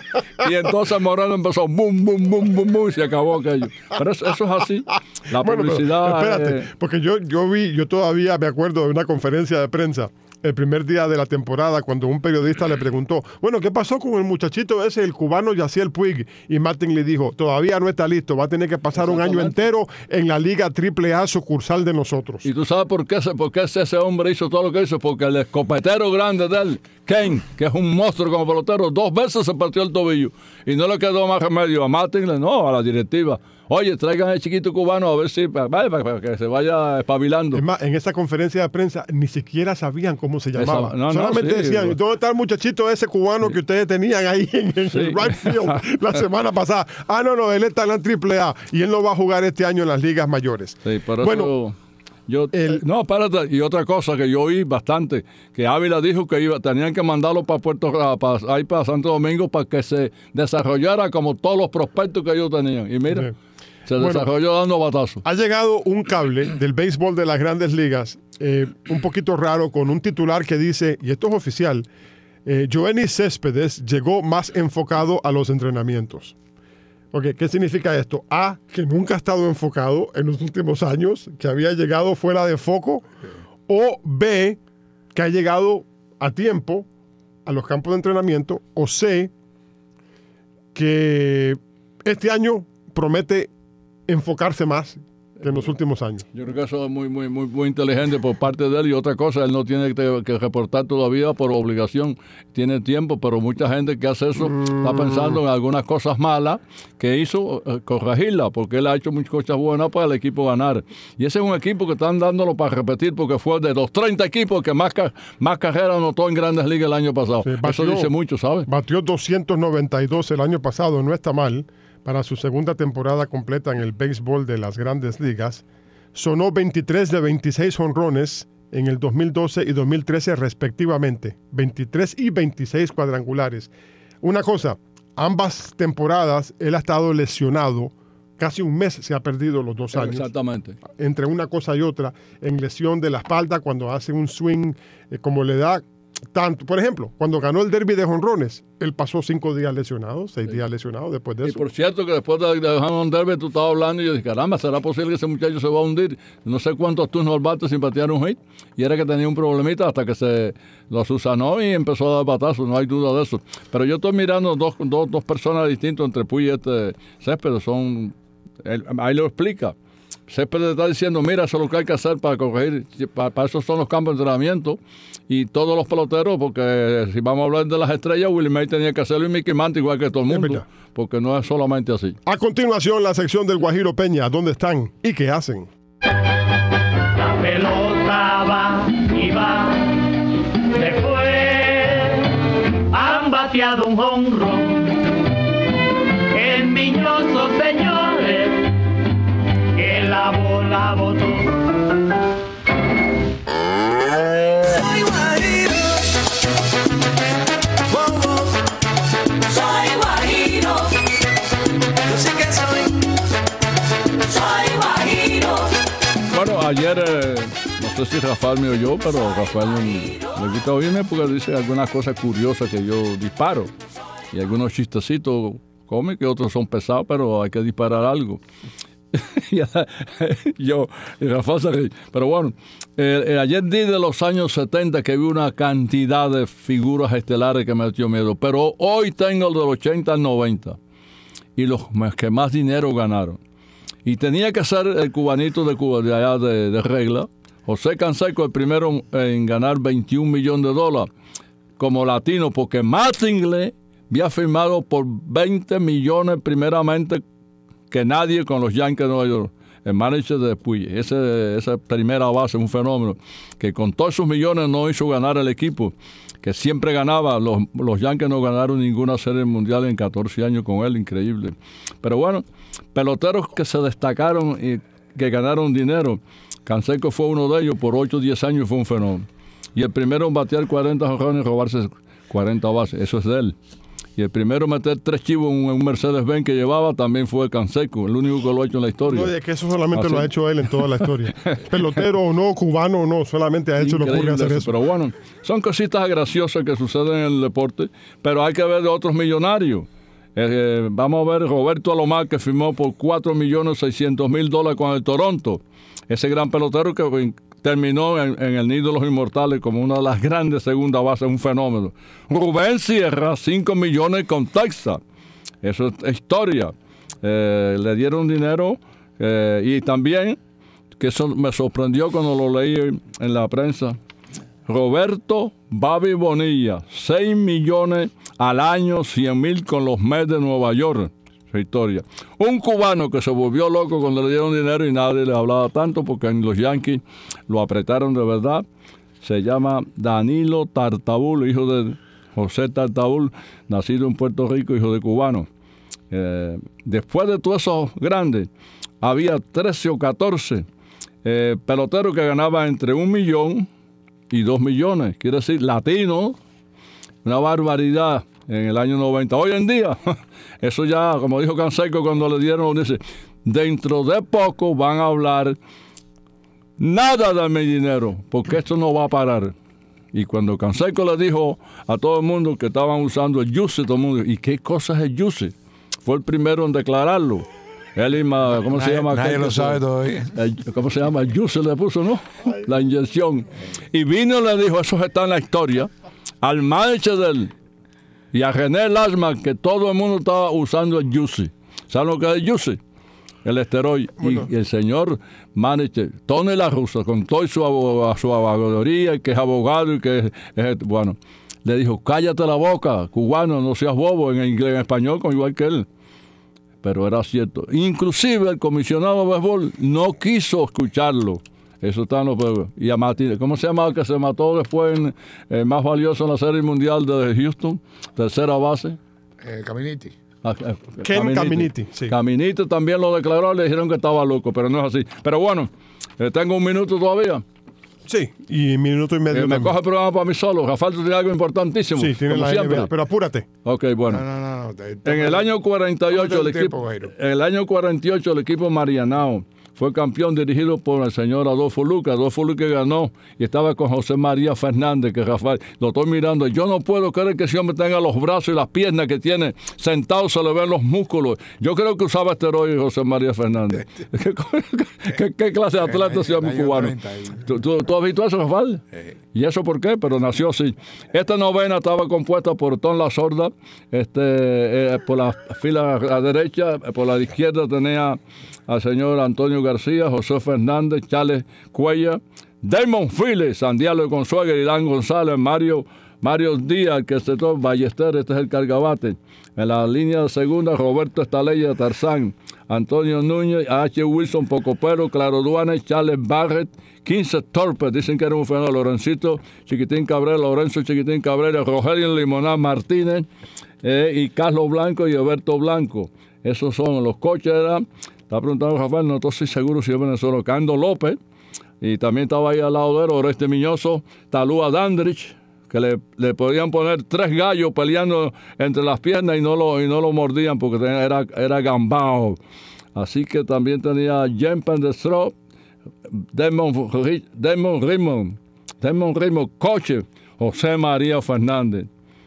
Y entonces Moreno empezó boom, boom, boom, boom, boom, y se acabó aquello. Pero eso, eso es así. La bueno, publicidad... pero, espérate, eh, porque yo, yo vi, yo todavía me acuerdo de una conferencia de prensa el primer día de la temporada, cuando un periodista le preguntó, bueno, ¿qué pasó con el muchachito ese, el cubano Yasiel Puig? Y Martin le dijo, todavía no está listo, va a tener que pasar un año entero en la Liga Triple A sucursal de nosotros. ¿Y tú sabes por qué, por qué ese hombre hizo todo lo que hizo? Porque el escopetero grande de él, Kane, que es un monstruo como pelotero, dos veces se partió el tobillo y no le quedó más remedio a Martin, no, a la directiva. Oye, traigan al chiquito cubano a ver si, para, para, para que se vaya espabilando. Es más, en esa conferencia de prensa ni siquiera sabían cómo se llamaba. Esa, no, Solamente no, sí, decían, bueno. ¿dónde está el muchachito ese cubano que ustedes tenían ahí en, en Sí. el right field la semana pasada? Ah, no, no, él está en la Triple A y él no va a jugar este año en las ligas mayores. Sí, pero bueno, eso... Yo, el, no, espérate, y otra cosa que yo oí bastante, que Ávila dijo que iba, tenían que mandarlo para Puerto para, ahí para Santo Domingo para que se desarrollara como todos los prospectos que ellos tenían. Y mira, sí. se Bueno, desarrolló dando batazos. Ha llegado un cable del béisbol de las Grandes Ligas, eh, un poquito raro, con un titular que dice, y esto es oficial, eh, Joenny Céspedes llegó más enfocado a los entrenamientos. Okay, ¿qué significa esto? A, que nunca ha estado enfocado en los últimos años, que había llegado fuera de foco, o B, que ha llegado a tiempo a los campos de entrenamiento, o C, que este año promete enfocarse más que en los últimos años. Yo creo que eso es muy, muy, muy, muy inteligente por parte de él. Y otra cosa, él no tiene que, que reportar todavía por obligación. Tiene tiempo, pero mucha gente que hace eso mm. está pensando en algunas cosas malas que hizo, eh, corregirlas, porque él ha hecho muchas cosas buenas para el equipo ganar. Y ese es un equipo que están dándolo para repetir, porque fue de los treinta equipos que más, más carreras anotó en Grandes Ligas el año pasado. Sí, batió, eso dice mucho, ¿sabes? Batió doscientos noventa y dos el año pasado, no está mal. Para su segunda temporada completa en el béisbol de las Grandes Ligas, sonó veintitrés de veintiséis jonrones en el dos mil doce y dos mil trece respectivamente, veintitrés y veintiséis cuadrangulares. Una cosa, ambas temporadas él ha estado lesionado, casi un mes se ha perdido los dos años. Exactamente. Entre una cosa y otra, en lesión de la espalda, cuando hace un swing eh, como le da tanto. Por ejemplo, cuando ganó el derby de jonrones, él pasó cinco días lesionado, seis sí. días lesionado después de y eso. Y por cierto que después de ganar un derby tú estabas hablando y yo dije, caramba, ¿será posible que ese muchacho se va a hundir? No sé cuántos turnos al bate sin patear un hit. Y era que tenía un problemita hasta que se lo susanó y empezó a dar batazos, no hay duda de eso. Pero yo estoy mirando dos, dos, dos personas distintas entre Puy y este Céspedes. Son, él, ahí lo explica. Céspedes está diciendo, mira, eso es lo que hay que hacer para corregir, para, para eso son los campos de entrenamiento y todos los peloteros, porque si vamos a hablar de las estrellas, Willie Mays tenía que hacerlo y Mickey Mantle igual que todo el mundo, porque no es solamente así. A continuación, la sección del Guajiro Peña, ¿dónde están y qué hacen? La pelota va y va, después han bateado un jonrón, enviñosos señores, que la bola botó. Soy guajiro, oh, oh. Soy guajiro, yo sé que soy, soy guajiro. Bueno, ayer, eh, no sé si Rafael me oyó, pero Rafael le gusta oírme porque dice algunas cosas curiosas que yo disparo y algunos chistecitos cómicos, otros son pesados, pero hay que disparar algo. yo y Rafael se ríe. Pero bueno, eh, eh, ayer di de los años setenta que vi una cantidad de figuras estelares que me dio miedo, pero hoy tengo el del ochenta al noventa y los que más dinero ganaron, y tenía que ser el cubanito de Cuba de allá de, de regla, José Canseco, el primero en ganar veintiún millones de dólares como latino, porque Mattingly había firmado por veinte millones primeramente que nadie con los Yankees de Nueva York, el manager de Puy. Ese, esa primera base, un fenómeno, que con todos sus millones no hizo ganar el equipo, que siempre ganaba. Los, los Yankees no ganaron ninguna serie mundial en catorce años con él, increíble. Pero bueno, peloteros que se destacaron y que ganaron dinero, Canseco fue uno de ellos, por ocho o diez años fue un fenómeno. Y el primero en batear cuarenta jonrones y robarse cuarenta bases, eso es de él. Y el primero en meter tres chivos en un Mercedes-Benz que llevaba también fue Canseco, el único que lo ha hecho en la historia. No, es que eso solamente Así. lo ha hecho él en toda la historia. Pelotero o no, cubano o no, solamente a él se le ocurre hacer eso. Pero bueno, son cositas graciosas que suceden en el deporte, pero hay que ver de otros millonarios. Eh, vamos a ver Roberto Alomar, que firmó por cuatro millones seiscientos mil dólares con el Toronto. Ese gran pelotero que terminó en, en el nido de los inmortales como una de las grandes segundas bases, un fenómeno. Rubén Sierra, cinco millones con Texas. Eso es historia. Eh, le dieron dinero eh, y también, que eso me sorprendió cuando lo leí en la prensa, Roberto Babi Bonilla, seis millones al año, cien mil con los Mets de Nueva York. Su historia. Un cubano que se volvió loco cuando le dieron dinero y nadie le hablaba tanto porque en los Yankees lo apretaron de verdad. Se llama Danilo Tartabul, hijo de José Tartabul, nacido en Puerto Rico, hijo de cubano. Eh, después de todos esos grandes, había trece o catorce eh, peloteros que ganaban entre un millón y dos millones. Quiere decir, latinos, una barbaridad. En el año noventa. Hoy en día, eso ya, como dijo Canseco cuando le dieron, dice, dentro de poco van a hablar nada de mi dinero, porque esto no va a parar. Y cuando Canseco le dijo a todo el mundo que estaban usando el juice, todo el mundo, ¿y qué cosa es el juice? Fue el primero en declararlo. Él y ma, ¿cómo nadie, se llama? Nadie lo sabe todavía. El, ¿Cómo se llama? El juice le puso, ¿no? La inyección. Y vino y le dijo, eso está en la historia, al manager del y a René Lasma, que todo el mundo estaba usando el juice. ¿Saben lo que es el juice? el esteroide. Bueno. Y, y el señor manager, Tony La Russa, con toda su, abo- su abogaduría, que es abogado y que es, es- bueno, le dijo, cállate la boca, cubano, no seas bobo, en inglés, en español, como igual que él. Pero era cierto. Inclusive el comisionado de béisbol no quiso escucharlo. Eso está en los juegos. Y a Martínez, ¿cómo se llama el que se mató después, en, eh, más valioso en la Serie Mundial de Houston? Tercera base. Eh, Caminiti. Ah, eh, Ken Caminiti, sí. Caminiti también lo declaró, le dijeron que estaba loco, pero no es así. Pero bueno, eh, tengo un minuto todavía. Sí, y minuto y medio. Eh, me también. coge el programa para mí solo. Rafael, tú tienes algo importantísimo. Sí, tiene como la siempre. N B A, pero apúrate. Ok, bueno. No, no, no. no te- te- En el año cuarenta y ocho, el Tómate el equipo, tiempo, Jairo. en el año cuarenta y ocho, el equipo Marianao fue campeón dirigido por el señor Adolfo Luque. Adolfo Luque ganó y estaba con José María Fernández, que Rafael, lo estoy mirando. Yo no puedo creer que ese hombre tenga los brazos y las piernas que tiene. Sentado se le ven los músculos. Yo creo que usaba esteroides José María Fernández. ¿Qué, qué- qué clase de atleta ese hombre año cubano? treinta y- ¿Tú, tú, tú has visto eso, Rafael? ¿Y eso por qué? Pero nació así. Esta novena estaba compuesta por Tom La Sorda, este, eh, por la fila a la derecha, por la izquierda tenía al señor Antonio García, José Fernández, Charles Cuella, Damon Phillips, Sandialo de Consuegra, Irán González, Mario, Mario Díaz, que es el sector Ballester, este es el cargabate. En la línea de segunda, Roberto Estalella, Tarzán, Antonio Núñez, H. Wilson, Pocopero, Claro Duane, Charles Barrett, quince Torpes, dicen que era un fenómeno, Lorencito, Chiquitín Cabrera, Lorenzo Chiquitín Cabrera, Rogelio Limonal Martínez, eh, y Carlos Blanco y Alberto Blanco. Esos son los coches. Era, estaba preguntando Rafael, no estoy seguro si es venezolano, Cando López, y también estaba ahí al lado de él, Oreste Miñoso, Talúa Dandrich, que le, le podían poner tres gallos peleando entre las piernas y no lo, y no lo mordían porque tenía- era, era gambao. Así que también tenía Jen Pendestrop, Demon, Ri- Demon Rimon, Demon Rimon, coche, José María Fernández,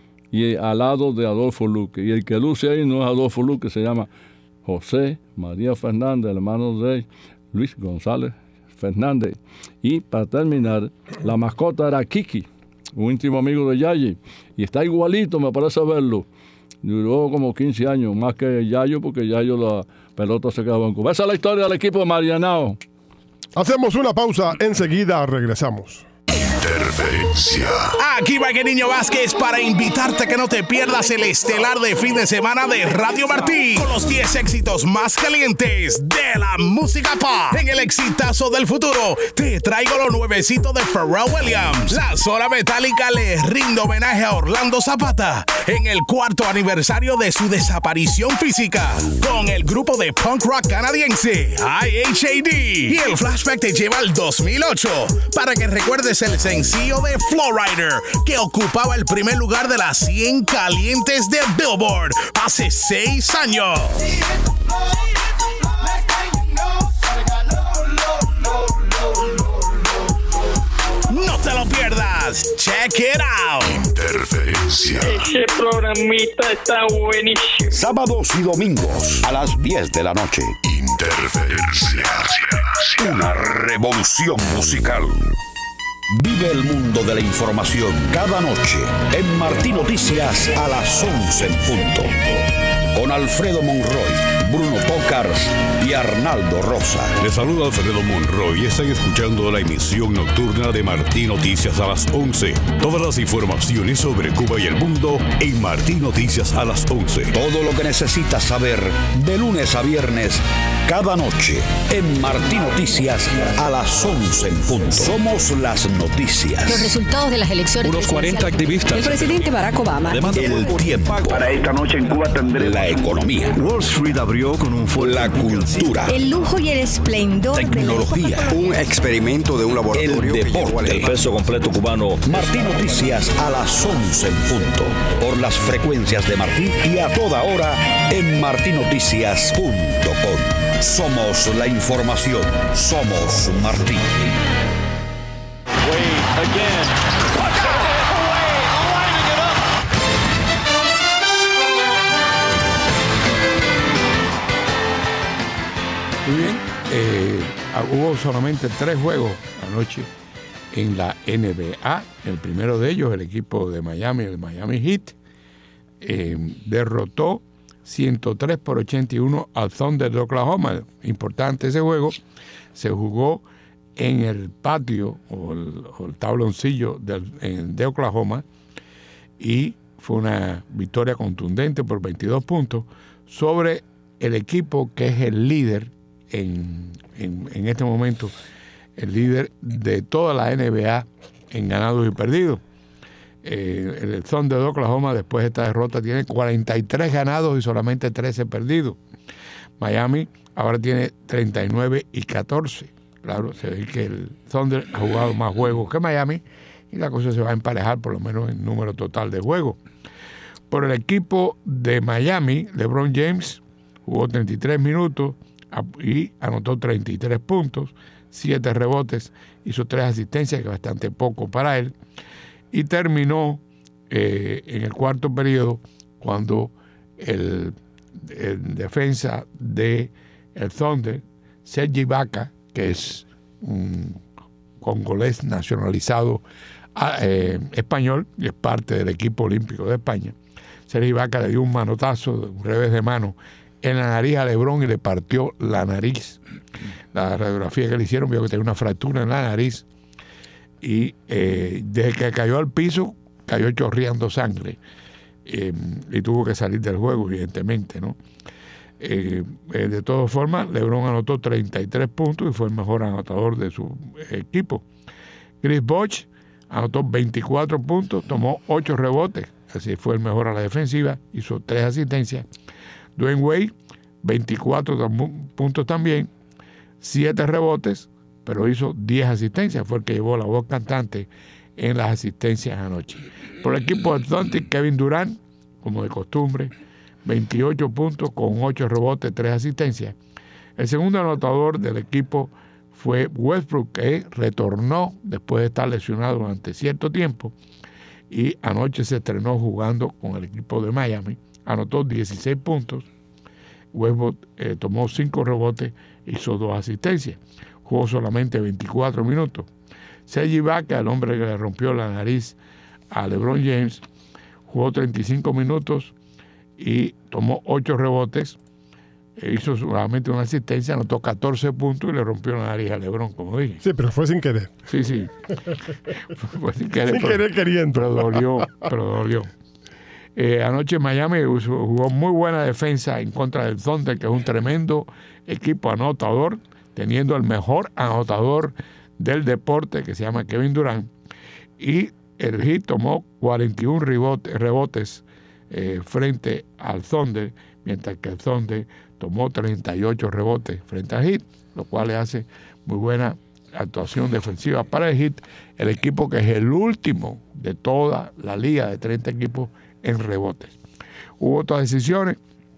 y al lado de Adolfo Luque. Y el que luce ahí no es Adolfo Luque, se llama José María Fernández, hermano de Luis González Fernández. Y para terminar, la mascota era Kiki, un íntimo amigo de Yayi, y está igualito, me parece verlo. Duró como quince años, más que Yayo, porque Yayo la pelota se quedaba en Cuba. Esa es la historia del equipo de Marianao. Hacemos una pausa, enseguida regresamos. Interferencia. Aquí va el Niño Vázquez para invitarte a que no te pierdas el estelar de fin de semana de Radio Martí con los diez éxitos más calientes de la música pop. En el exitazo del futuro te traigo lo nuevecito de Pharrell Williams. La Zona Metálica le rinde homenaje a Orlando Zapata en el cuarto aniversario de su desaparición física con el grupo de punk rock canadiense I H A D. Y el flashback te lleva al dos mil ocho para que recuerdes el sencillo de Flowrider, que ocupaba el primer lugar de las cien calientes de Billboard hace seis años. No te lo pierdas. Check it out. Interferencia. Ese programita está buenísimo. Sábados y domingos a las diez de la noche. Interferencia. Una revolución musical. Vive el mundo de la información cada noche en Martí Noticias a las once en punto. Con Alfredo Monroy, Bruno Tocars y Arnaldo Rosa. Les saluda Alfredo Monroy y están escuchando la emisión nocturna de Martí Noticias a las once. Todas las informaciones sobre Cuba y el mundo en Martí Noticias a las once. Todo lo que necesitas saber de lunes a viernes, cada noche en Martí Noticias a las once en punto. Somos las noticias. Los resultados de las elecciones. Unos cuarenta activistas. El presidente Barack Obama. El tiempo. Para esta noche en Cuba tendremos la economía. Wall Street abrió con un fuerte la cultura. El lujo y el esplendor. Tecnología. Un experimento de un laboratorio. El deporte. El peso completo cubano. Martí Noticias a las once en punto. Por las frecuencias de Martí y a toda hora en martí noticias punto com. Somos la información. Somos Martí. Wade again. Muy bien, eh, hubo solamente tres juegos anoche en la N B A. El primero de ellos, el equipo de Miami, el Miami Heat, eh, derrotó ciento tres por ochenta y uno al Thunder de Oklahoma. Importante ese juego. Se jugó en el patio o el, o el tabloncillo del, en, de Oklahoma y fue una victoria contundente por veintidós puntos sobre el equipo que es el líder en, en, en este momento, el líder de toda la N B A en ganados y perdidos. Eh, el Thunder de Oklahoma, después de esta derrota, tiene cuarenta y tres ganados y solamente trece perdidos. Miami ahora tiene treinta y nueve y catorce. Claro, se ve que el Thunder ha jugado más juegos que Miami y la cosa se va a emparejar por lo menos en número total de juegos. Por el equipo de Miami, LeBron James jugó treinta y tres minutos y anotó treinta y tres puntos, siete rebotes, hizo tres asistencias, que es bastante poco para él, y terminó eh, en el cuarto periodo cuando el, el defensa de el Thunder, Serge Ibaka, que es un congolés nacionalizado eh, español y es parte del equipo olímpico de España. Serge Ibaka le dio un manotazo, un revés de mano en la nariz a LeBron y le partió la nariz. La radiografía que le hicieron vio que tenía una fractura en la nariz y eh, desde que cayó al piso cayó chorreando sangre eh, y tuvo que salir del juego, evidentemente, ¿no? Eh, eh, de todas formas, LeBron anotó treinta y tres puntos y fue el mejor anotador de su equipo. Chris Bosh anotó veinticuatro puntos, tomó ocho rebotes, así fue el mejor a la defensiva, hizo tres asistencias. Dwayne Wade, veinticuatro puntos también, siete rebotes, pero hizo diez asistencias, fue el que llevó la voz cantante en las asistencias anoche. Por el equipo de Atlantic, Kevin Durant, como de costumbre, veintiocho puntos con ocho rebotes, tres asistencias. El segundo anotador del equipo fue Westbrook, que retornó después de estar lesionado durante cierto tiempo y anoche se estrenó jugando con el equipo de Miami. Anotó dieciséis puntos. Westbrook eh, tomó cinco rebotes, hizo dos asistencias. Jugó solamente veinticuatro minutos. Serge Ibaka, el hombre que le rompió la nariz a LeBron James, jugó treinta y cinco minutos y tomó ocho rebotes, e hizo solamente una asistencia, anotó catorce puntos y le rompió la nariz a LeBron, como dije. Sí, pero fue sin querer. Sí, sí. Fue sin querer. Sin pero, querer queriendo. Pero dolió, pero dolió. Eh, anoche Miami jugó muy buena defensa en contra del Thunder, que es un tremendo equipo anotador, teniendo el mejor anotador del deporte, que se llama Kevin Durant, y el Heat tomó cuarenta y uno rebotes, rebotes eh, frente al Thunder, mientras que el Thunder tomó treinta y ocho rebotes frente al Heat, lo cual le hace muy buena actuación defensiva para el Heat, el equipo que es el último de toda la liga de treinta equipos en rebotes. Hubo otras decisiones.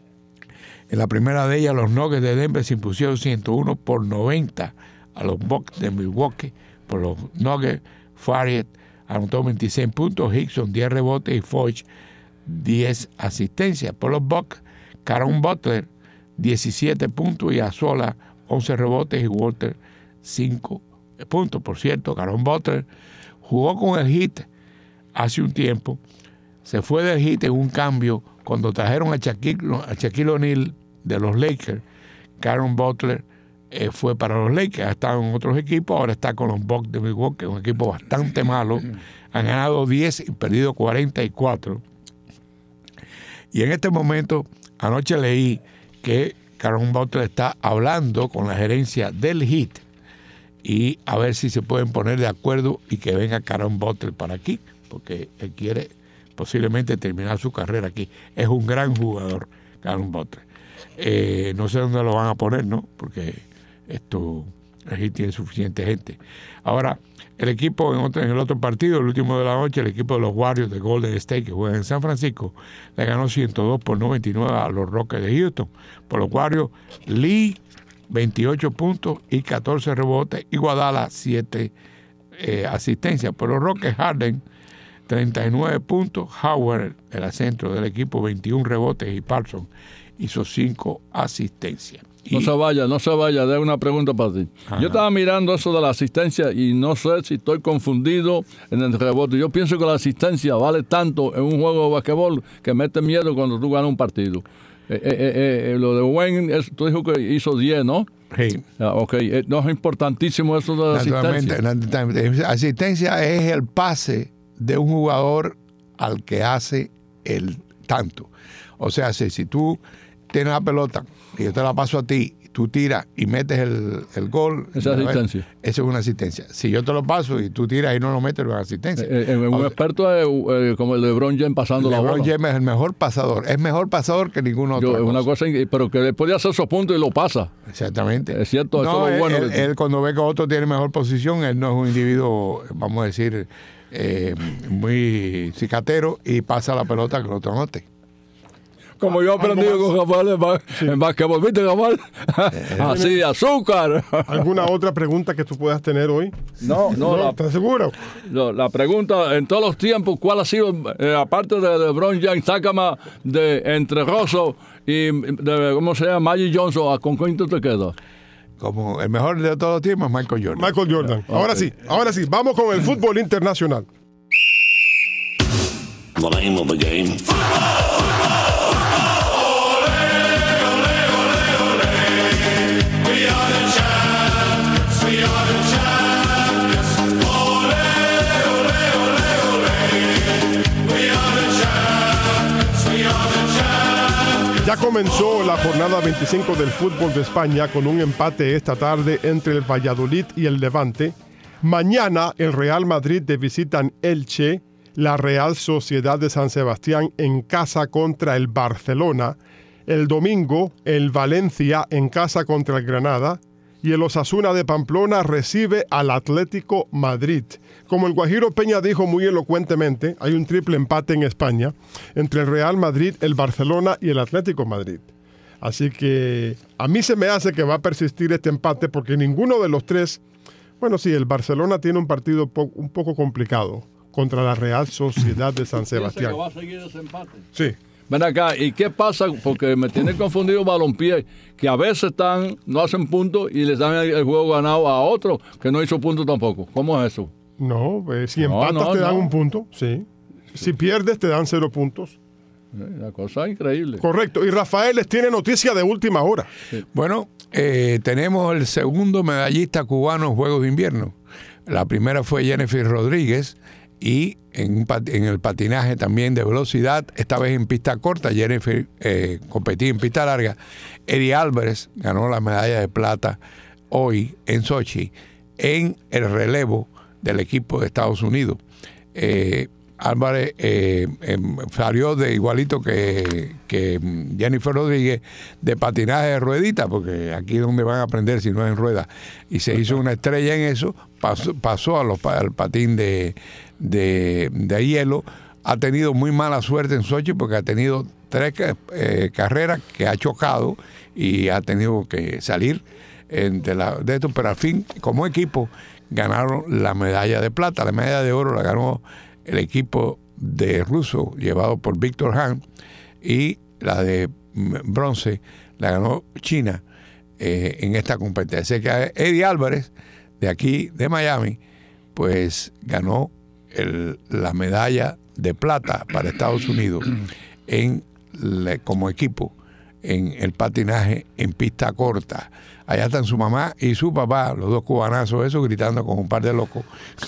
En la primera de ellas, los Nuggets de Denver se impusieron ciento uno por noventa a los Bucks de Milwaukee. Por los Nuggets, Farriet anotó veintiséis puntos, Hickson diez rebotes y Foch diez asistencias. Por los Bucks, Caron Butler diecisiete puntos y Azola once rebotes y Walter cinco puntos. Por cierto, Caron Butler jugó con el Heat hace un tiempo. Se fue del Heat en un cambio cuando trajeron a Shaquille, a Shaquille O'Neal de los Lakers. Caron Butler eh, fue para los Lakers, ha estado en otros equipos, ahora está con los Bucks de Milwaukee, un equipo bastante malo. Han ganado diez y perdido cuarenta y cuatro. Y en este momento, anoche leí que Caron Butler está hablando con la gerencia del Heat y a ver si se pueden poner de acuerdo y que venga Caron Butler para aquí, porque él quiere posiblemente terminar su carrera aquí. Es un gran jugador, Caron Butler. Eh, no sé dónde lo van a poner, ¿no? Porque esto aquí tiene suficiente gente. Ahora, el equipo en, otro, en el otro partido, el último de la noche, el equipo de los Warriors de Golden State, que juegan en San Francisco, le ganó ciento dos por noventa y nueve a los Rockets de Houston. Por los Warriors, Lee, veintiocho puntos y catorce rebotes, y Guadala, siete eh, asistencias. Por los Rockets, Harden, treinta y nueve puntos, Howard, el centro del equipo, veintiún rebotes y Parsons hizo cinco asistencias. No se vaya, no se vaya, de una pregunta para ti. Ajá. Yo estaba mirando eso de la asistencia y no sé si estoy confundido en el rebote. Yo pienso que la asistencia vale tanto en un juego de basquetbol que mete miedo cuando tú ganas un partido. Eh, eh, eh, lo de Wayne, es, tú dijo que hizo diez, ¿no? Sí. Ah, ok, eh, no es importantísimo eso de la asistencia. Naturalmente, asistencia es el pase de un jugador al que hace el tanto. O sea, si, si tú tienes la pelota y yo te la paso a ti, tú tiras y metes el, el gol. Esa es asistencia. Eso es una asistencia. Si yo te lo paso y tú tiras y no lo metes, no es asistencia. Eh, eh, un o experto es eh, como el LeBron James pasando la bola. LeBron James es el mejor pasador. Es mejor pasador que ninguno otro. Yo, una cosa, pero que le podía hacer esos puntos y lo pasa. Exactamente. Es cierto, no, eso es lo bueno. Él, él, cuando ve que otro tiene mejor posición, él no es un individuo, vamos a decir, eh, muy cicatero y pasa la pelota que el otro note. Como yo he aprendido con Rafael en, ba sí. en basquetbol. ¿Viste, Rafael? Así, azúcar. ¿Alguna otra pregunta que tú puedas tener hoy? No, no. no ¿Estás seguro? No, la pregunta, en todos los tiempos, ¿cuál ha sido, eh, aparte de LeBron James, sácame de entre Russell y, de, ¿cómo se llama? Magic Johnson, ¿con cuánto te queda? Como el mejor de todos los tiempos, Michael Jordan. Michael Jordan. Okay. Ahora sí, ahora sí. Vamos con el fútbol internacional. The name of the game. Ya comenzó la jornada veinticinco del fútbol de España con un empate esta tarde entre el Valladolid y el Levante. Mañana el Real Madrid de visita en Elche, la Real Sociedad de San Sebastián en casa contra el Barcelona. El domingo el Valencia en casa contra el Granada y el Osasuna de Pamplona recibe al Atlético Madrid. Como el Guajiro Peña dijo muy elocuentemente, hay un triple empate en España entre el Real Madrid, el Barcelona y el Atlético Madrid. Así que a mí se me hace que va a persistir este empate porque ninguno de los tres, bueno sí, el Barcelona tiene un partido po- un poco complicado contra la Real Sociedad de San Sebastián. ¿Que va a seguir ese empate? Sí. Ven acá, ¿y qué pasa? Porque me tiene confundido Balompié, que a veces están, no hacen puntos y les dan el, el juego ganado a otro que no hizo puntos tampoco. ¿Cómo es eso? No, eh, si no, empatas no, te dan no. un punto, sí. Si pierdes te dan cero puntos. La cosa es increíble. Correcto. Y Rafael les tiene noticia de última hora. Sí. Bueno, eh, tenemos el segundo medallista cubano en Juegos de Invierno. La primera fue Jennifer Rodríguez y en, en el patinaje también de velocidad, esta vez en pista corta. Jennifer eh, competía en pista larga. Eddie Álvarez ganó la medalla de plata hoy en Sochi en el relevo del equipo de Estados Unidos. Eh, Álvarez eh, eh, salió de igualito que, que Jennifer Rodríguez de patinaje de ruedita, porque aquí es donde van a aprender si no es en rueda. Y se hizo una estrella en eso, pasó, pasó a los, al patín de, de, de hielo. Ha tenido muy mala suerte en Sochi porque ha tenido tres eh, carreras que ha chocado y ha tenido que salir eh, de, la, de esto, pero al fin, como equipo, ganaron la medalla de plata. La medalla de oro la ganó el equipo de ruso llevado por Víctor Han y la de bronce la ganó China eh, en esta competencia. Así que Eddie Álvarez de aquí de Miami pues ganó el, la medalla de plata para Estados Unidos en le, como equipo en el patinaje en pista corta. Allá están su mamá y su papá, los dos cubanazos, eso gritando con un par de locos.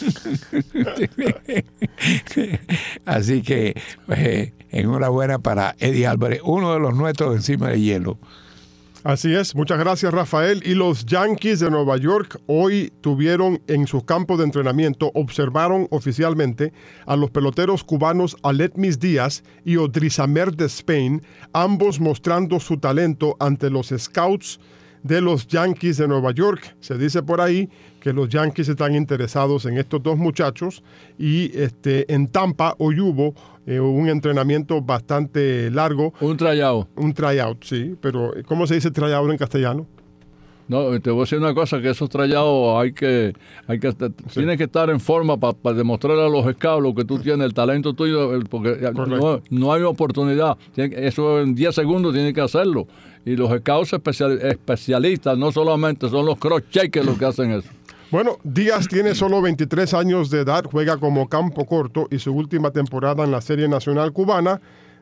Así que eh, enhorabuena para Eddie Álvarez, uno de los nuestros encima de hielo. Así es, muchas gracias Rafael. Y los Yankees de Nueva York hoy tuvieron en sus campos de entrenamiento, observaron oficialmente a los peloteros cubanos Aledmys Díaz y Odrizamer Despain, ambos mostrando su talento ante los scouts de los Yankees de Nueva York. Se dice por ahí que los Yankees están interesados en estos dos muchachos y este, en Tampa hoy hubo eh, un entrenamiento bastante largo. Un tryout. Un tryout, sí, pero ¿cómo se dice tryout en castellano? No, te voy a decir una cosa, que esos trayados hay que, hay que, sí. Tienes que estar en forma para pa demostrar a los scouts lo que tú tienes, el talento tuyo, el, porque no, no hay oportunidad. Tiene, eso en diez segundos tienes que hacerlo. Y los scouts especial, especialistas, no solamente son los cross-checkers los que hacen eso. Bueno, Díaz tiene solo veintitrés años de edad, juega como campo corto y su última temporada en la Serie Nacional Cubana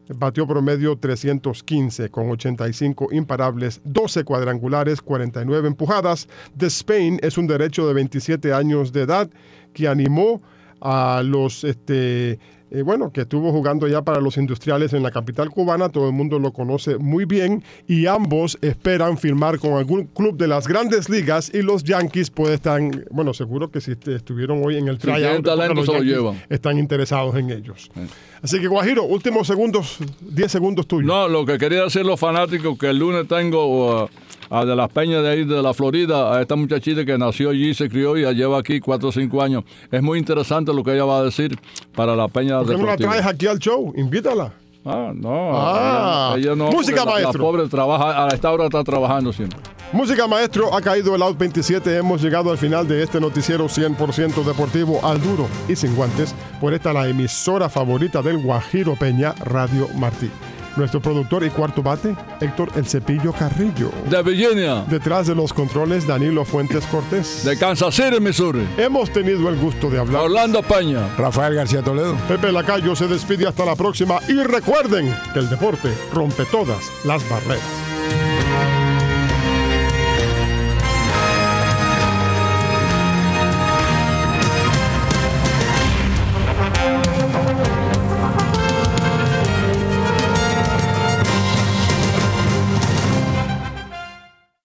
Batió promedio trescientos quince con ochenta y cinco imparables, doce cuadrangulares, cuarenta y nueve empujadas. Despain es un derecho de veintisiete años de edad que animó a los, este, eh, bueno, que estuvo jugando ya para los Industriales en la capital cubana. Todo el mundo lo conoce muy bien y ambos esperan firmar con algún club de las grandes ligas y los Yankees pueden estar, bueno, seguro que si estuvieron hoy en el Si tryout, tienen talento, los se lo Yankees llevan. están interesados en ellos. Así que, Guajiro, últimos segundos, diez segundos tuyos. No, lo que quería decir los fanáticos, que el lunes tengo uh, a de las Peñas de ahí de la Florida, a esta muchachita que nació allí, se crió y ya lleva aquí cuatro o cinco años. Es muy interesante lo que ella va a decir para la Peña ¿Por qué no la Deportiva. traes aquí al show? Invítala. Ah, no. Ah. ella, ella no. Música, porque la- maestro. La pobre trabaja, a esta hora está trabajando siempre. Música, maestro, ha caído el out veintisiete. Hemos llegado al final de este noticiero cien por ciento deportivo al duro y sin guantes. Por esta la emisora favorita del Guajiro Peña, Radio Martí. Nuestro productor y cuarto bate, Héctor El Cepillo Carrillo. De Virginia. Detrás de los controles, Danilo Fuentes Cortés. De Kansas City, Missouri. Hemos tenido el gusto de hablar. Orlando Peña. Rafael García Toledo. Pepe Lacayo se despide hasta la próxima. Y recuerden que el deporte rompe todas las barreras.